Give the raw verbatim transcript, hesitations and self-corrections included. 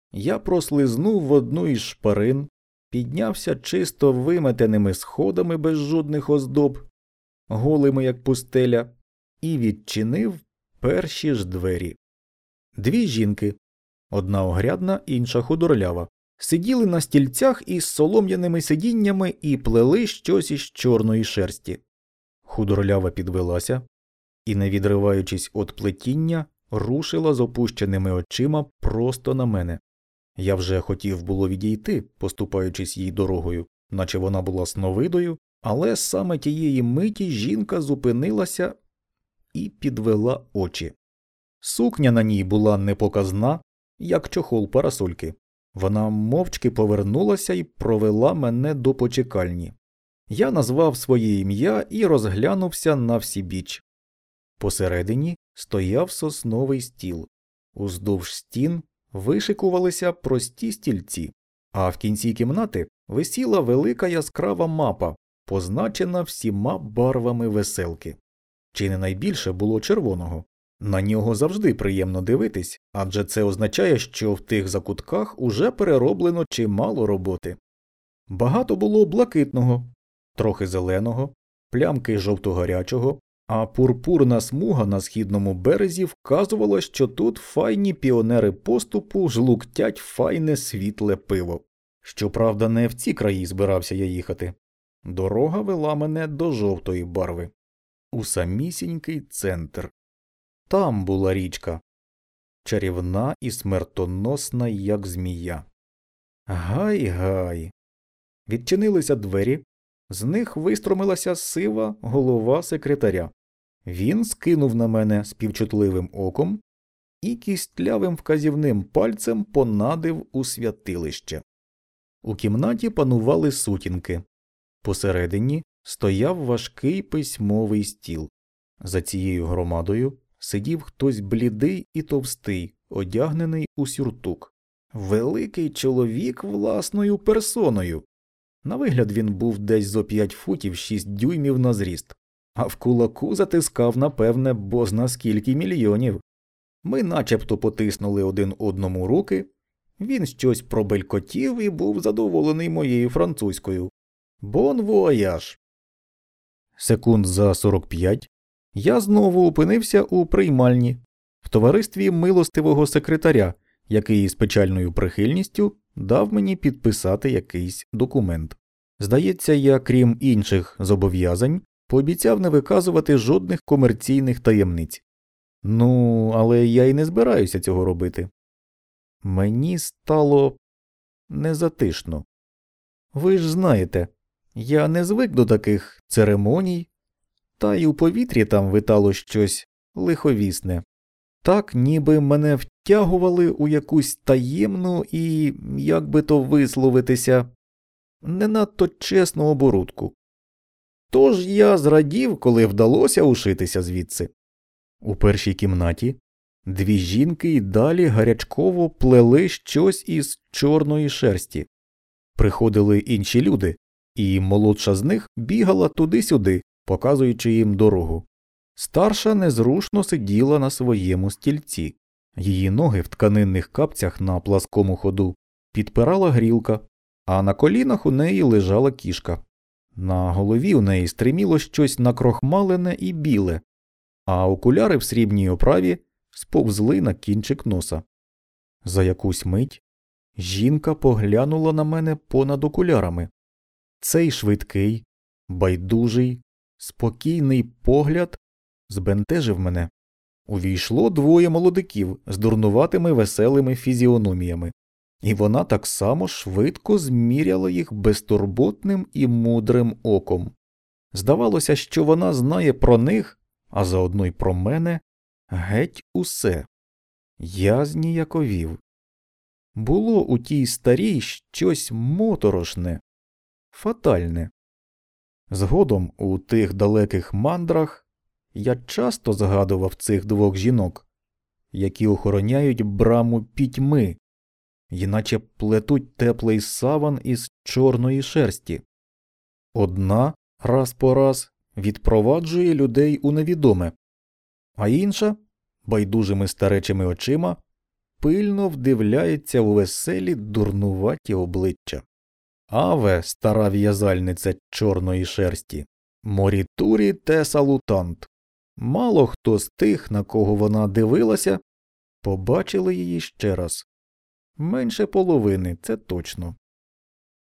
Я прослизнув в одну із шпарин, піднявся чисто виметеними сходами без жодних оздоб, голими як пустеля, і відчинив перші ж двері. Дві жінки, одна огрядна, інша худорлява, сиділи на стільцях із солом'яними сидіннями і плели щось із чорної шерсті. Худорлява підвелася і, не відриваючись від плетіння, рушила з опущеними очима просто на мене. Я вже хотів було відійти, поступаючись їй дорогою, наче вона була сновидою, але саме тієї миті жінка зупинилася і підвела очі. Сукня на ній була непоказна, як чохол парасольки. Вона мовчки повернулася і провела мене до почекальні. Я назвав своє ім'я і розглянувся навсібіч. Посередині стояв сосновий стіл. Уздовж стін вишикувалися прості стільці, а в кінці кімнати висіла велика яскрава мапа, позначена всіма барвами веселки. Чи не найбільше було червоного. На нього завжди приємно дивитись, адже це означає, що в тих закутках уже перероблено чимало роботи. Багато було блакитного, трохи зеленого, плямки жовто-гарячого, а пурпурна смуга на східному березі вказувала, що тут файні піонери поступу жлуктять файне світле пиво. Щоправда, не в ці краї збирався я їхати. Дорога вела мене до жовтої барви. У самісінький центр. Там була річка. Чарівна і смертоносна, як змія. Гай-гай. Відчинилися двері. З них вистромилася сива голова секретаря. Він скинув на мене співчутливим оком і кістлявим вказівним пальцем понадив у святилище. У кімнаті панували сутінки. Посередині стояв важкий письмовий стіл. За цією громадою сидів хтось блідий і товстий, одягнений у сюртук. Великий чоловік власною персоною. На вигляд він був десь зо п'ять футів шість дюймів на зріст, а в кулаку затискав, напевне, бозна скільки мільйонів. Ми начебто потиснули один одному руки, він щось пробелькотів і був задоволений моєю французькою. «Бон вояж!» Секунд за сорок п'ять я знову опинився у приймальні, в товаристві милостивого секретаря, який з печальною прихильністю дав мені підписати якийсь документ. Здається, я, крім інших зобов'язань, пообіцяв не виказувати жодних комерційних таємниць. Ну, але я й не збираюся цього робити. Мені стало незатишно. Ви ж знаєте, я не звик до таких церемоній, та й у повітрі там витало щось лиховісне. Так, ніби мене втягували у якусь таємну і, як би то висловитися, не надто чесну оборудку. Тож я зрадів, коли вдалося ушитися звідси. У першій кімнаті дві жінки й далі гарячково плели щось із чорної шерсті. Приходили інші люди, і молодша з них бігала туди-сюди, показуючи їм дорогу. Старша незрушно сиділа на своєму стільці. Її ноги в тканинних капцях на пласкому ходу підпирала грілка, а на колінах у неї лежала кішка. На голові у неї стриміло щось накрохмалене і біле, а окуляри в срібній оправі сповзли на кінчик носа. За якусь мить жінка поглянула на мене понад окулярами. Цей швидкий, байдужий, спокійний погляд збентежив мене. Увійшло двоє молодиків з дурнуватими веселими фізіономіями, і вона так само швидко зміряла їх безтурботним і мудрим оком. Здавалося, що вона знає про них, а заодно й про мене, геть усе. Я зніяковів. Було у тій старій щось моторошне, фатальне. Згодом у тих далеких мандрах я часто згадував цих двох жінок, які охороняють браму пітьми, і наче плетуть теплий саван із чорної шерсті. Одна раз по раз відпроваджує людей у невідоме, а інша, байдужими старечими очима, пильно вдивляється у веселі дурнуваті обличчя. Аве, стара в'язальниця чорної шерсті, морітурі те салутант. Мало хто з тих, на кого вона дивилася, побачили її ще раз. Менше половини, це точно.